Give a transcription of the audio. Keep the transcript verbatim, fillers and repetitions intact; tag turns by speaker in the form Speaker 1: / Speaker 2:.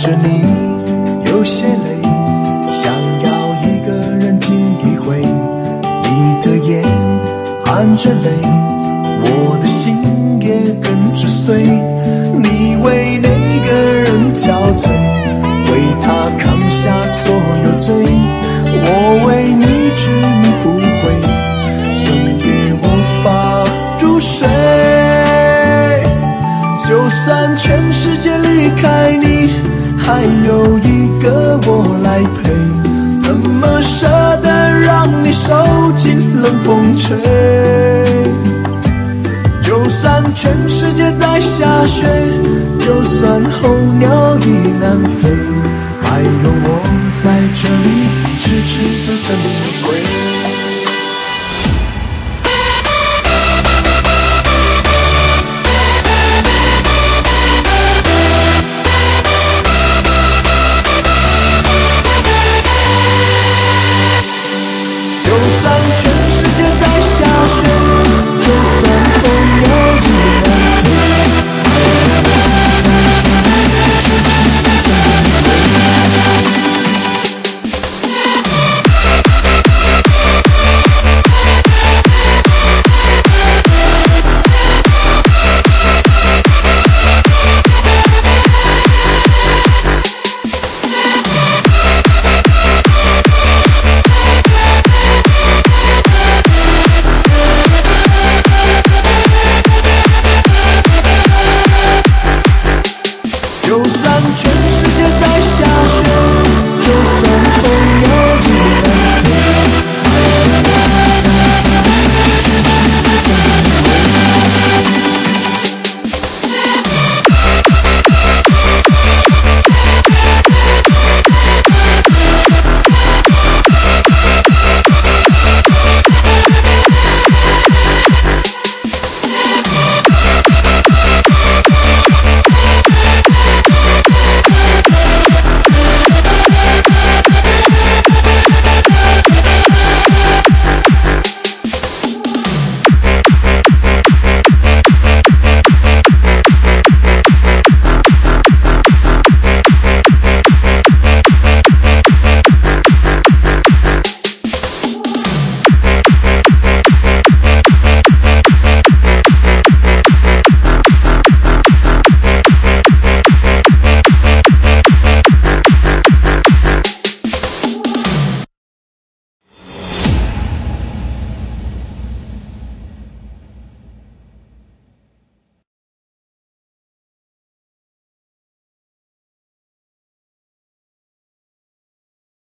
Speaker 1: 着你有些累，想要一个人静一回，你的眼含着泪，我的心也跟着碎，你为那个人憔悴，为他扛下所有罪，我为你执迷不悔，终于无法入睡。就算全世界离开你，还有一个我来陪，怎么舍得让你受尽冷风吹。就算全世界在下雪，就算候鸟已南飞，还有我在这里痴痴地等你归。